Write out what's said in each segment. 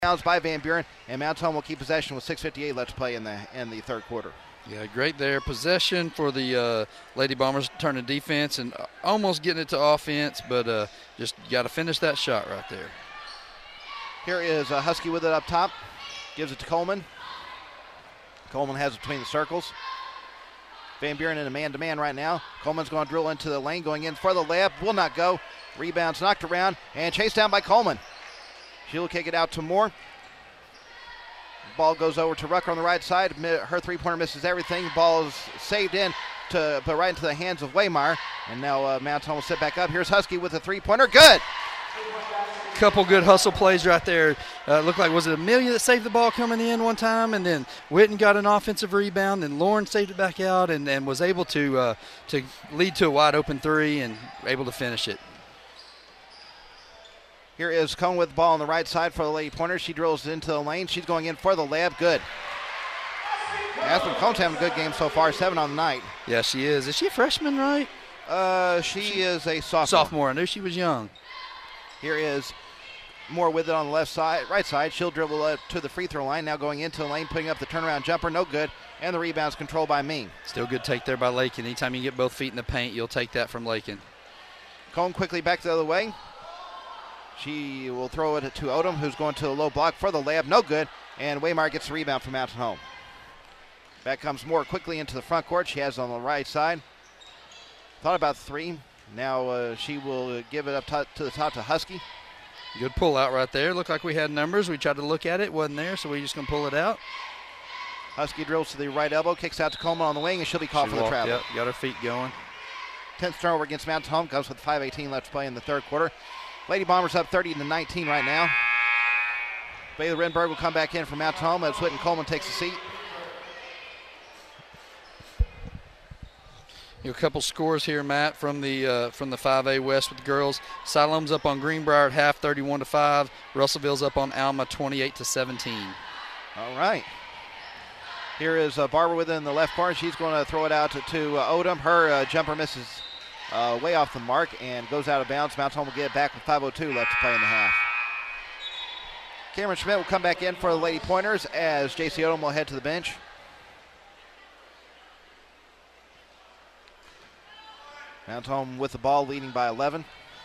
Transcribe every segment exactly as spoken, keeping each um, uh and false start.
Downs by Van Buren, and Mountain Home will keep possession with six fifty-eight left to play in the in the third quarter. Yeah, great there. Possession for the uh, Lady Bombers, turning defense and almost getting it to offense, but uh, just got to finish that shot right there. Here is uh, Husky with it up top. Gives it to Coleman. Coleman has it between the circles. Van Buren in a man-to-man right now. Coleman's going to drill into the lane, going in for the layup. Will not go. Rebounds knocked around and chased down by Coleman. She'll kick it out to Moore. Ball goes over to Rucker on the right side. Her three-pointer misses everything. Ball is saved in, to but right into the hands of Waymire. And now uh, Mountain Home will sit back up. Here's Husky with a three-pointer. Good. Couple good hustle plays right there. Uh, looked like, was it Amelia that saved the ball coming in one time, and then Witten got an offensive rebound, and Lauren saved it back out and, and was able to uh, to lead to a wide open three and able to finish it. Here is Cone with the ball on the right side for the Lady Pointers. She drills into the lane. She's going in for the layup. Good. Aspen Cone's having a good game so far, seven on the night. Yeah, she is. Is she a freshman, right? Uh, she, she is a sophomore. Sophomore. I knew she was young. Here is Moore with it on the left side, right side. She'll dribble up to the free throw line. Now going into the lane, putting up the turnaround jumper. No good. And the rebound's controlled by Ming. Still good take there by Lakin. Anytime you get both feet in the paint, you'll take that from Lakin. Cone quickly back the other way. She will throw it to Odom, who's going to the low block for the layup. No good. And Waymire gets the rebound from Mountain Home. Back comes Moore quickly into the front court. She has it on the right side. Thought about three. Now uh, she will give it up to, to the top to Husky. Good pull out right there. Looked like we had numbers. We tried to look at it. Wasn't there, so we're just going to pull it out. Husky drills to the right elbow, kicks out to Coleman on the wing, and she'll be called she for walked, the travel. Yep, got her feet going. tenth turnover against Mountain Home. Comes with five eighteen left to play in the third quarter. Lady Bombers up thirty to nineteen right now. Baylor Renberg will come back in for Mountain Home as Whitten Coleman takes a seat. A couple scores here, Matt, from the uh, from the five A West with the girls. Siloam's up on Greenbrier at half, thirty-one to five. Russellville's up on Alma, twenty-eight to seventeen. All right. Here is uh, Barber within the left corner. She's going to throw it out to, to uh, Odom. Her uh, jumper misses uh, way off the mark and goes out of bounds. Mountain Home will get it back with five oh two left to play in the half. Cameron Schmidt will come back in for the Lady Pointers as J C Odom will head to the bench. Mountain Home with the ball, leading by eleven.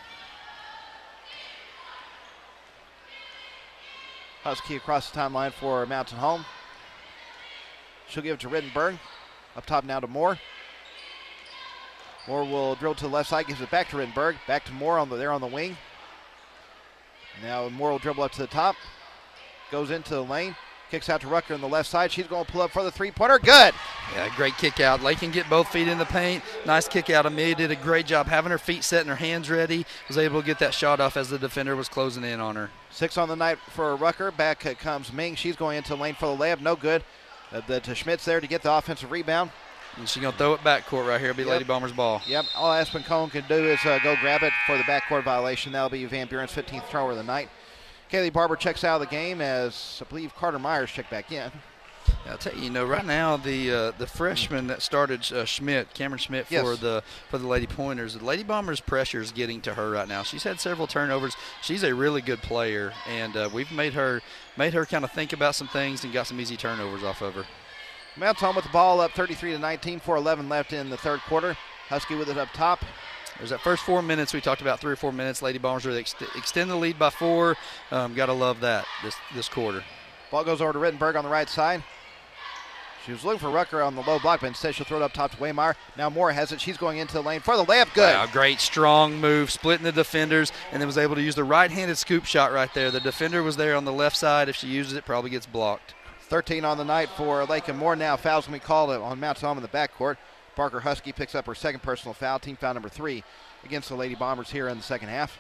Husky across the timeline for Mountain Home. She'll give it to Rittenberg. Up top now to Moore. Moore will drill to the left side, gives it back to Rittenberg. Back to Moore on the there on the wing. Now Moore will dribble up to the top. Goes into the lane. Kicks out to Rucker on the left side. She's going to pull up for the three-pointer. Good. Yeah, great kick out. Lake can get both feet in the paint. Nice kick out. Amelia did a great job having her feet set and her hands ready. Was able to get that shot off as the defender was closing in on her. Six on the night for Rucker. Back comes Ming. She's going into the lane for the layup. No good. Uh, the, to Schmidt's there to get the offensive rebound. And she's going to throw it backcourt right here. It'll be yep. Lady Bombers ball. Yep. All Aspen Cone can do is uh, go grab it for the backcourt violation. That'll be Van Buren's fifteenth turnover of the night. Kaylee Barber checks out of the game as I believe Carter Myers checked back in. I'll tell you, you know, right now the uh, the freshman that started uh, Schmidt, Cameron Schmidt for yes. the for the Lady Pointers, the Lady Bombers pressure is getting to her right now. She's had several turnovers. She's a really good player, and uh, we've made her made her kind of think about some things and got some easy turnovers off of her. Mountain Home with the ball up thirty-three to nineteen, four eleven left in the third quarter. Husky with it up top. There's that first four minutes. We talked about three or four minutes. Lady Bombers really ex- extend the lead by four. Um, Got to love that this this quarter. Ball goes over to Rittenberg on the right side. She was looking for Rucker on the low block, but instead she'll throw it up top to Waymire. Now Moore has it. She's going into the lane for the layup. Good. Wow, great strong move, splitting the defenders, and then was able to use the right-handed scoop shot right there. The defender was there on the left side. If she uses it, probably gets blocked. thirteen on the night for Lake and Moore. Now fouls going to be called on Mountain Home in the backcourt. Parker Husky picks up her second personal foul, team foul number three against the Lady Bombers here in the second half.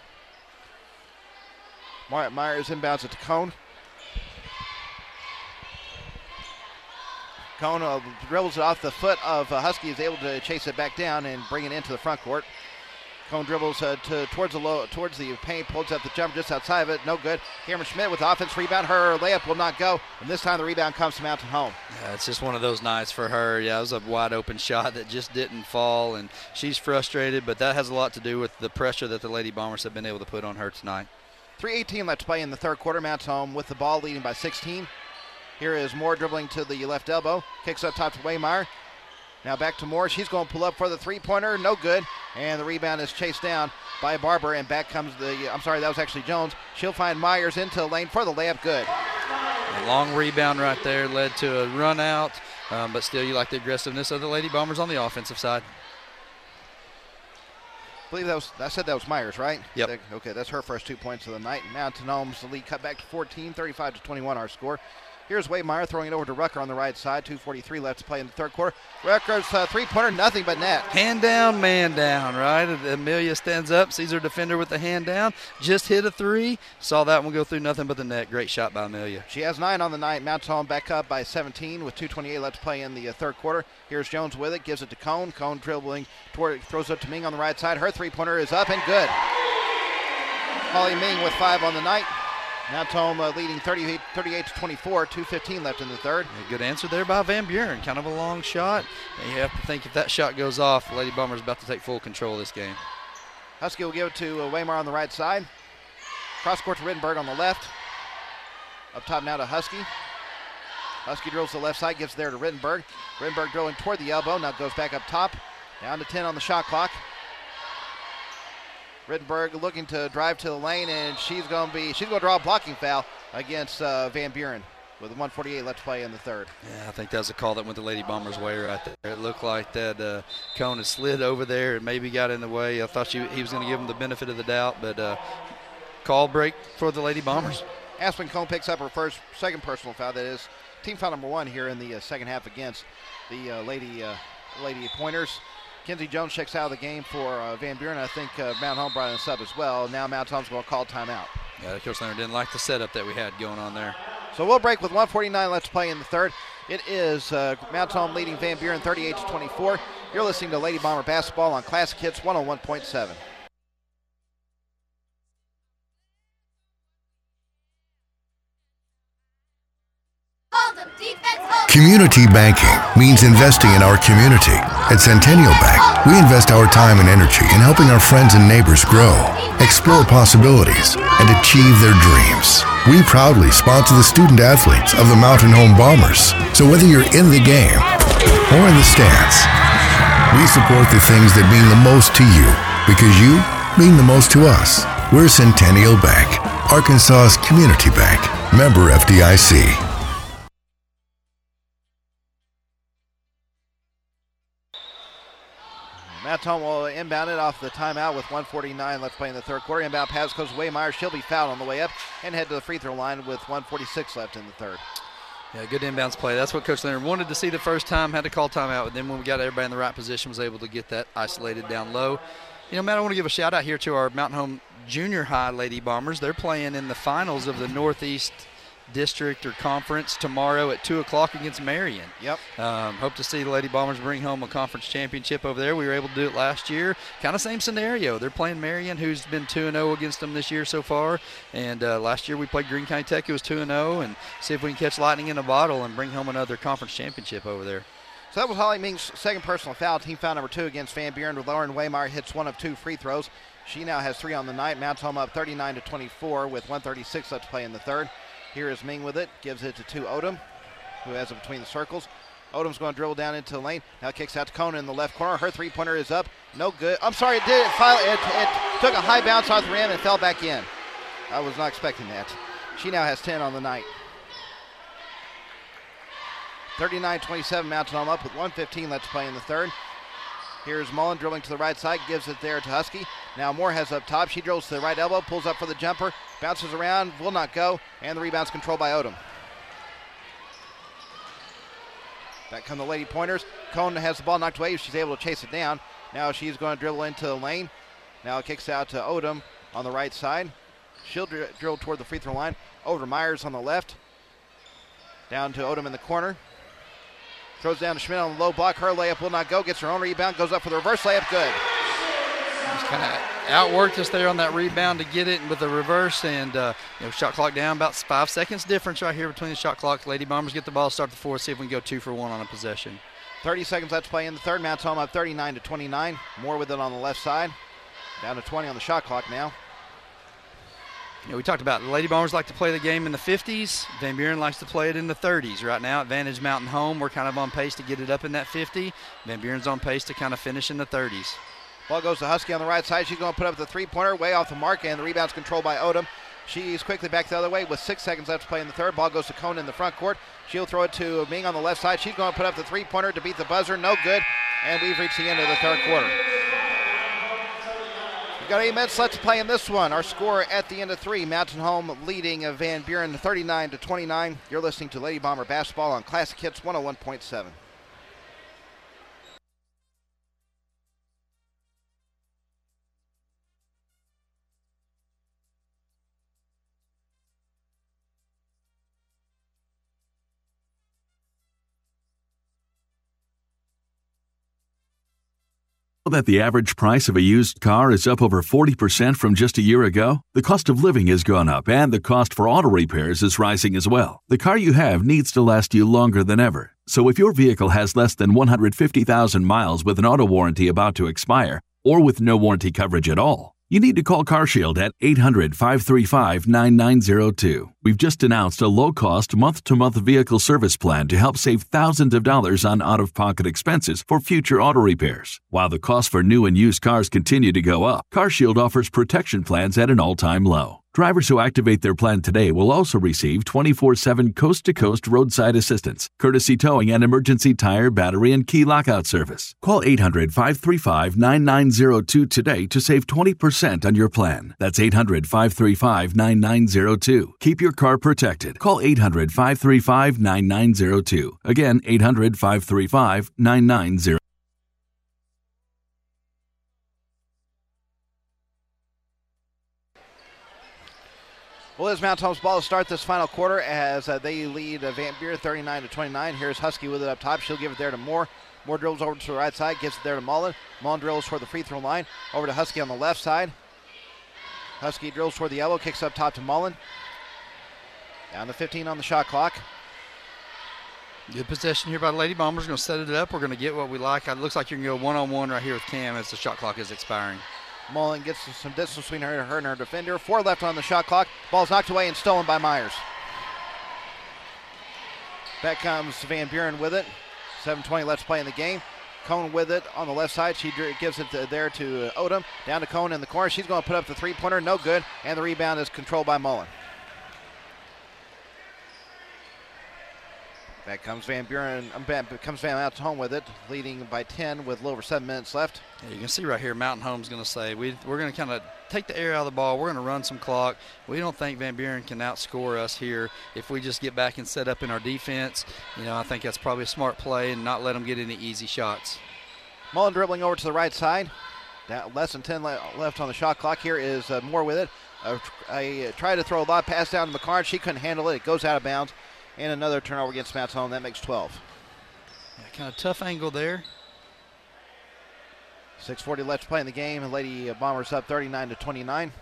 Myers inbounds it to Cone. Cone uh, dribbles it off the foot of uh, Husky, is able to chase it back down and bring it into the front court. Cone dribbles uh, to, towards the low, towards the paint, pulls up the jumper just outside of it. No good. Cameron Schmidt with the offense rebound. Her layup will not go. And this time the rebound comes to Mountain Home. Yeah, it's just one of those nights for her. Yeah, it was a wide open shot that just didn't fall, and she's frustrated, but that has a lot to do with the pressure that the Lady Bombers have been able to put on her tonight. three eighteen left to play in the third quarter. Mounts home with the ball, leading by sixteen. Here is Moore dribbling to the left elbow. Kicks up top to Waymire. Now back to Moore. She's going to pull up for the three-pointer. No good. And the rebound is chased down by Barber. And back comes the, I'm sorry, that was actually Jones. She'll find Myers into the lane for the layup. Good. A long rebound right there led to a run out. Um, but still, you like the aggressiveness of the Lady Bombers on the offensive side. I believe that was, I said that was Myers, right? Yep. Okay, that's her first two points of the night. Mountain Homes, the lead cut back to fourteen, thirty-five to twenty-one our score. Here's Waymire throwing it over to Rucker on the right side. two forty-three left to play in the third quarter. Rucker's uh, three-pointer, nothing but net. Hand down, man down, right? Amelia stands up, sees her defender with the hand down. Just hit a three. Saw that one go through nothing but the net. Great shot by Amelia. She has nine on the night. Mounts home back up by seventeen with two twenty-eight left to play in the uh, third quarter. Here's Jones with it. Gives it to Cone. Cone dribbling toward, throws it up to Ming on the right side. Her three-pointer is up and good. Holly Ming with five on the night. Mounts home uh, leading thirty-eight, thirty-eight to twenty-four, two fifteen left in the third. A good answer there by Van Buren. Kind of a long shot. And you have to think if that shot goes off, the Lady Bombers about to take full control of this game. Husky will give it to uh, Waymire on the right side. Cross court to Rittenberg on the left. Up top now to Husky. Husky drills to the left side, gives it there to Rittenberg. Rittenberg drilling toward the elbow, now goes back up top. Down to ten on the shot clock. Rittenberg looking to drive to the lane, and she's going to be she's going to draw a blocking foul against uh, Van Buren with one forty-eight left to play in the third. Yeah, I think that was a call that went the Lady Bombers' way right there. It looked like that uh, Cone had slid over there and maybe got in the way. I thought she, he was going to give him the benefit of the doubt, but uh, call break for the Lady Bombers. Aspen Cone picks up her first, second personal foul. That is team foul number one here in the uh, second half against the uh, Lady uh, Lady Pointers. Kenzie Jones checks out of the game for uh, Van Buren. I think uh, Mount Home brought in a sub as well. Now Mount Home's going to call timeout. Yeah, Coach Leonard didn't like the setup that we had going on there. So we'll break with one forty-nine left to play in the third. It is uh, Mount Home leading Van Buren thirty-eight to twenty-four. You're listening to Lady Bomber Basketball on Classic Hits one oh one point seven. Community banking means investing in our community. At Centennial Bank, we invest our time and energy in helping our friends and neighbors grow, explore possibilities, and achieve their dreams. We proudly sponsor the student athletes of the Mountain Home Bombers. So whether you're in the game or in the stands, we support the things that mean the most to you because you mean the most to us. We're Centennial Bank, Arkansas's community bank, member F D I C. Mount Home will inbound it off the timeout with one forty-nine left to play in the third quarter. Inbound pass goes to Waymire. She'll be fouled on the way up and head to the free throw line with one forty-six left in the third. Yeah, good inbounds play. That's what Coach Leonard wanted to see the first time, had to call timeout, but then when we got everybody in the right position, was able to get that isolated down low. You know, Matt, I want to give a shout out here to our Mountain Home Junior High Lady Bombers. They're playing in the finals of the Northeast District or Conference tomorrow at two o'clock against Marion. Yep. Um, hope to see the Lady Bombers bring home a conference championship over there. We were able to do it last year. Kind of same scenario. They're playing Marion, who's been two and oh against them this year so far. And uh, last year we played Greene County Tech, who was two and oh, and see if we can catch lightning in a bottle and bring home another conference championship over there. So that was Holly Ming's second personal foul, team foul number two against Van Buren, with Lauren Waymire hits one of two free throws. She now has three on the night. Mounts home up thirty-nine to twenty-four with one thirty-six left to play in the third. Here is Ming with it, gives it to two Odom, who has it between the circles. Odom's going to dribble down into the lane. Now kicks out to Kona in the left corner. Her three-pointer is up. No good. I'm sorry, it did. It, finally, it, it took a high bounce off the rim and fell back in. I was not expecting that. She now has ten on the night. thirty-nine twenty-seven, Mountain Home up with one fifteen left to play in the third. Here's Mullen dribbling to the right side, gives it there to Husky. Now Moore has up top. She drills to the right elbow, pulls up for the jumper, bounces around, will not go, and the rebound's controlled by Odom. Back come the Lady Pointers. Cone has the ball knocked away. She's able to chase it down. Now she's going to dribble into the lane. Now it kicks out to Odom on the right side. She'll dr- drill toward the free throw line. Over to Myers on the left. Down to Odom in the corner. Throws down to Schmidt on the low block. Her layup will not go. Gets her own rebound. Goes up for the reverse layup. Good. Just kind of outworked us there on that rebound to get it with the reverse. And uh, you know, shot clock down. About five seconds difference right here between the shot clock. Lady Bombers get the ball, start the fourth, see if we can go two for one on a possession. thirty seconds left to play in the third. Mounts home up thirty-nine to twenty-nine. Moore with it on the left side. Down to twenty on the shot clock now. You know, we talked about the Lady Bombers like to play the game in the fifties. Van Buren likes to play it in the thirties. Right now, Advantage Mountain home, we're kind of on pace to get it up in that fifty. Van Buren's on pace to kind of finish in the thirties. Ball goes to Husky on the right side. She's going to put up the three-pointer way off the mark, and the rebound's controlled by Odom. She's quickly back the other way with six seconds left to play in the third. Ball goes to Cone in the front court. She'll throw it to Ming on the left side. She's going to put up the three-pointer to beat the buzzer. No good, and we've reached the end of the third quarter. We've got eight minutes left to play in this one. Our score at the end of three, Mountain Home leading Van Buren thirty-nine to twenty-nine. You're listening to Lady Bomber Basketball on Classic Hits one oh one point seven. That the average price of a used car is up over forty percent from just a year ago? The cost of living has gone up, and the cost for auto repairs is rising as well. The car you have needs to last you longer than ever. So if your vehicle has less than one hundred fifty thousand miles with an auto warranty about to expire, or with no warranty coverage at all, you need to call CarShield at eight hundred, five three five, nine nine zero two. We've just announced a low-cost, month-to-month vehicle service plan to help save thousands of dollars on out-of-pocket expenses for future auto repairs. While the cost for new and used cars continue to go up, CarShield offers protection plans at an all-time low. Drivers who activate their plan today will also receive twenty-four seven coast-to-coast roadside assistance, courtesy towing and emergency tire, battery, and key lockout service. Call eight hundred, five three five, nine nine zero two today to save twenty percent on your plan. That's eight hundred, five three five, nine nine zero two. Keep your car protected. Call eight hundred, five three five, nine nine zero two. Again, eight hundred, five three five, nine nine zero two. Well, it's Mountain Home's ball to start this final quarter as uh, they lead uh, Van Buren thirty-nine to twenty-nine. Here's Husky with it up top. She'll give it there to Moore. Moore drills over to the right side, gives it there to Mullen. Mullen drills toward the free throw line. Over to Husky on the left side. Husky drills toward the elbow, kicks up top to Mullen. Down to fifteen on the shot clock. Good possession here by the Lady Bombers. Going to set it up. We're going to get what we like. It looks like you can go one-on-one right here with Cam as the shot clock is expiring. Mullen gets some distance between her, her and her defender. Four left on the shot clock. Ball's knocked away and stolen by Myers. Back comes Van Buren with it. seven twenty left to play in the game. Cone with it on the left side. She gives it to, there to Odom. Down to Cone in the corner. She's going to put up the three-pointer. No good. And the rebound is controlled by Mullen. Back comes Van Buren, um, back comes Van Mountain Home with it, leading by ten with a little over seven minutes left. Yeah, you can see right here, Mountain Home's going to say, we, we're going to kind of take the air out of the ball. We're going to run some clock. We don't think Van Buren can outscore us here if we just get back and set up in our defense. You know, I think that's probably a smart play and not let them get any easy shots. Mullen dribbling over to the right side. Down, less than ten le- left on the shot clock. Here is uh, Moore with it. Uh, I uh, tried to throw a lob pass down to McCarn. She couldn't handle it. It goes out of bounds. And another turnover against Mountain Home. That makes twelve. Yeah, kind of tough angle there. six forty left to play in the game. Lady Bombers up thirty-nine to twenty-nine.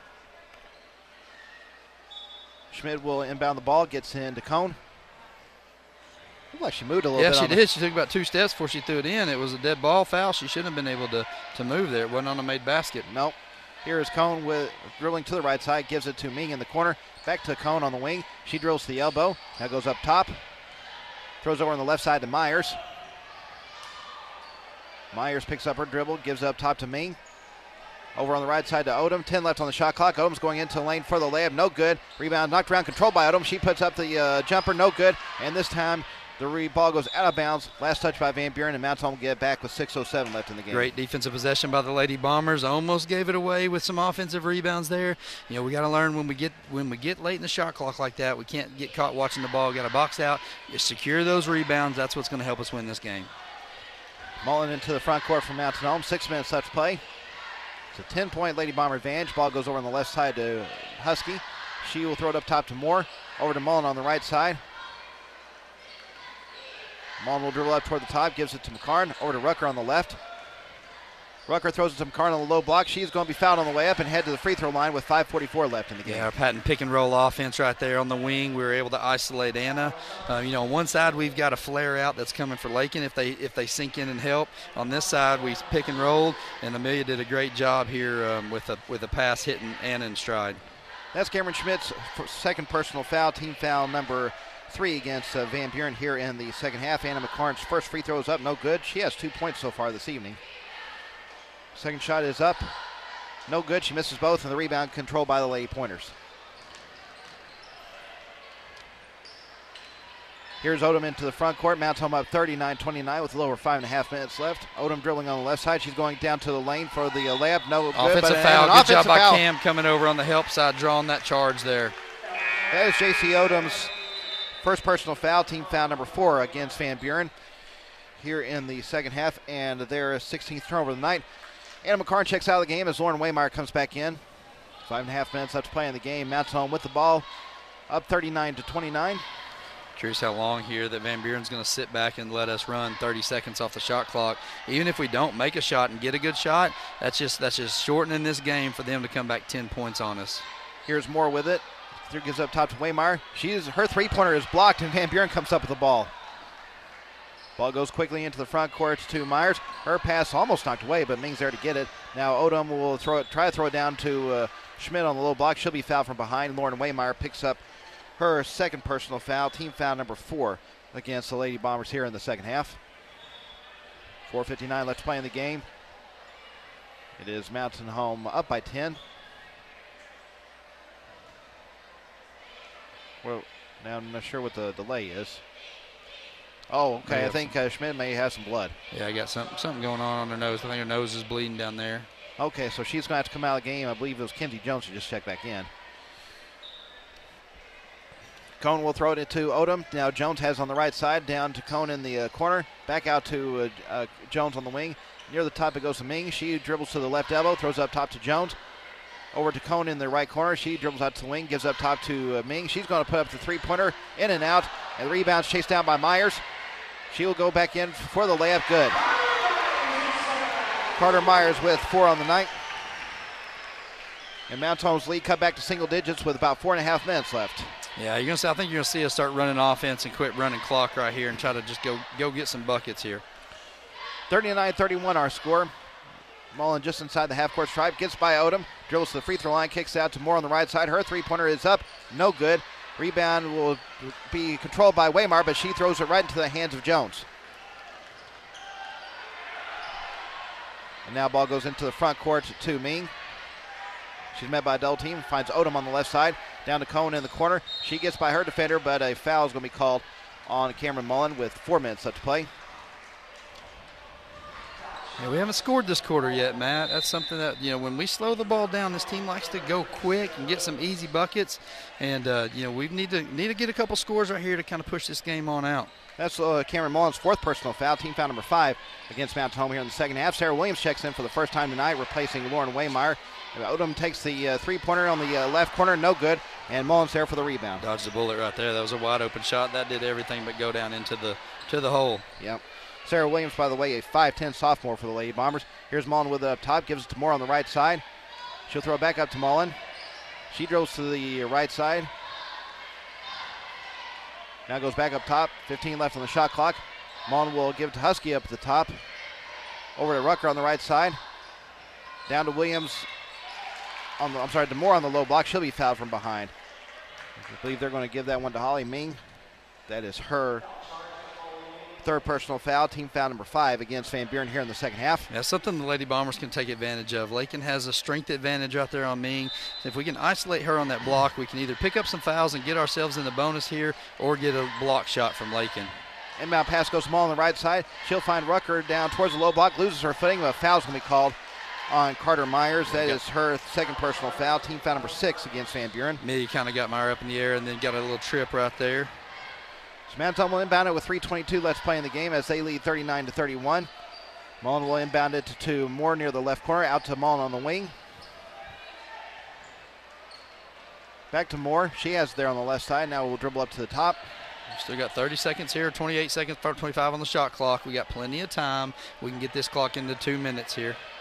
Schmidt will inbound the ball. Gets into Cone. Looked like she moved a little yeah, bit. Yeah, she on did. The... She took about two steps before she threw it in. It was a dead ball foul. She shouldn't have been able to, to move there. It wasn't on a made basket. Nope. Here is Cone with dribbling to the right side. Gives it to Ming in the corner. Back to Cone on the wing. She drills to the elbow. Now goes up top. Throws over on the left side to Myers. Myers picks up her dribble. Gives up top to Ming. Over on the right side to Odom. ten left on the shot clock. Odom's going into the lane for the layup. No good. Rebound knocked around. Controlled by Odom. She puts up the uh, jumper. No good. And this time the re- ball goes out of bounds. Last touch by Van Buren, and Mountain Home will get back with six oh seven left in the game. Great defensive possession by the Lady Bombers. Almost gave it away with some offensive rebounds there. You know, we got to learn when we get when we get late in the shot clock like that, we can't get caught watching the ball. Got to box out, secure those rebounds. That's what's going to help us win this game. Mullen into the front court for Mountain Home. Six minutes left to play. It's a ten-point Lady Bomber advantage. Ball goes over on the left side to Husky. She will throw it up top to Moore. Over to Mullen on the right side. Mullen will dribble up toward the top, gives it to McCarn. Over to Rucker on the left. Rucker throws it to McCarn on the low block. She's going to be fouled on the way up and head to the free throw line with five forty-four left in the game. Yeah, our patent pick and roll offense right there on the wing. We were able to isolate Anna. Uh, you know, on one side we've got a flare out that's coming for Lakin if they if they sink in and help. On this side we pick and rolled, and Amelia did a great job here um, with a with a pass hitting Anna in stride. That's Cameron Schmidt's second personal foul, team foul number three against uh, Van Buren here in the second half. Anna McLaurin's first free throw is up, no good. She has two points so far this evening. Second shot is up, no good. She misses both, and the rebound controlled by the Lady Pointers. Here's Odom into the front court. Mounts home up thirty-nine twenty-nine with a little over five and a half minutes left. Odom dribbling on the left side. She's going down to the lane for the uh, layup. No good. Offensive but foul. an Good offensive job by foul. Cam coming over on the help side, drawing that charge there. That is J C Odom's first personal foul, team foul number four against Van Buren here in the second half, and their sixteenth turnover of the night. Anna McCarn checks out of the game as Lauren Waymeyer comes back in. Five and a half minutes left to play in the game. Mounts home with the ball, up thirty-nine to twenty-nine. Curious how long here that Van Buren's going to sit back and let us run thirty seconds off the shot clock. Even if we don't make a shot and get a good shot, that's just that's just shortening this game for them to come back ten points on us. Here's Moore with it. Gives up top to Waymeyer. She's her three-pointer is blocked, and Van Buren comes up with the ball. Ball goes quickly into the front court to Myers. Her pass almost knocked away, but Ming's there to get it. Now Odom will throw it, try to throw it down to uh, Schmidt on the low block. She'll be fouled from behind. Lauren Waymeyer picks up her second personal foul, team foul number four against the Lady Bombers here in the second half. four fifty-nine left to play in the game. It is Mountain Home up by ten. Well, now I'm not sure what the delay is. Oh, okay. I think uh, Schmidt may have some blood. Yeah, I got something something going on on her nose. I think her nose is bleeding down there. Okay, so she's going to have to come out of the game. I believe it was Kenzie Jones who just checked back in. Cone will throw it into Odom. Now Jones has on the right side, down to Cone in the uh, corner. Back out to uh, uh, Jones on the wing. Near the top it goes to Ming. She dribbles to the left elbow, throws up top to Jones. Over to Cone in the right corner. She dribbles out to the wing, gives up top to uh, Ming. She's going to put up the three-pointer, in and out. And the rebound's chased down by Myers. She will go back in for the layup. Good. Carter Myers with four on the night. And Mount Home's lead cut back to single digits with about four and a half minutes left. Yeah, you're gonna see. I think you're gonna see us start running offense and quit running clock right here and try to just go go get some buckets here. thirty-nine thirty-one our score. Mullen just inside the half-court stripe, gets by Odom, dribbles to the free throw line, kicks out to Moore on the right side. Her three-pointer is up, no good. Rebound will be controlled by Waymar, but she throws it right into the hands of Jones. And now ball goes into the front court to Ming. She's met by a double team, finds Odom on the left side, down to Cone in the corner. She gets by her defender, but a foul is going to be called on Cameron Mullen with four minutes left to play. Yeah, we haven't scored this quarter yet, Matt. That's something that, you know, when we slow the ball down, this team likes to go quick and get some easy buckets. And, uh, you know, we need to need to get a couple scores right here to kind of push this game on out. That's uh, Cameron Mullen's fourth personal foul, team foul number five against Mount Home here in the second half. Sarah Williams checks in for the first time tonight, replacing Lauren Waymeyer. Odom takes the uh, three-pointer on the uh, left corner, no good, and Mullen's there for the rebound. Dodged the bullet right there. That was a wide-open shot. That did everything but go down into the to the hole. Yep. Sarah Williams, by the way, a five ten sophomore for the Lady Bombers. Here's Mullen with it up top, gives it to Moore on the right side. She'll throw it back up to Mullen. She drills to the right side. Now goes back up top, fifteen left on the shot clock. Mullen will give it to Husky up at the top. Over to Rucker on the right side. Down to Williams. On the, I'm sorry, to Moore on the low block. She'll be fouled from behind. I believe they're going to give that one to Holly Ming. That is her third personal foul, team foul number five against Van Buren here in the second half. That's something the Lady Bombers can take advantage of. Lakin has a strength advantage out there on Ming. If we can isolate her on that block, we can either pick up some fouls and get ourselves in the bonus here or get a block shot from Lakin. Inbound pass goes Small on the right side. She'll find Rucker down towards the low block, loses her footing, but a foul's going to be called on Carter Myers. That is her second personal foul, team foul number six against Van Buren. Millie kind of got Meyer up in the air and then got a little trip right there. So Mount Home will inbound it with three twenty-two left to play in the game as they lead thirty-nine to thirty-one. Mullen will inbound it to, to Moore near the left corner, out to Mullen on the wing. Back to Moore. She has it there on the left side. Now we'll dribble up to the top. Still got thirty seconds here, twenty-eight seconds, twenty-five on the shot clock. We got plenty of time. We can get this clock into two minutes here.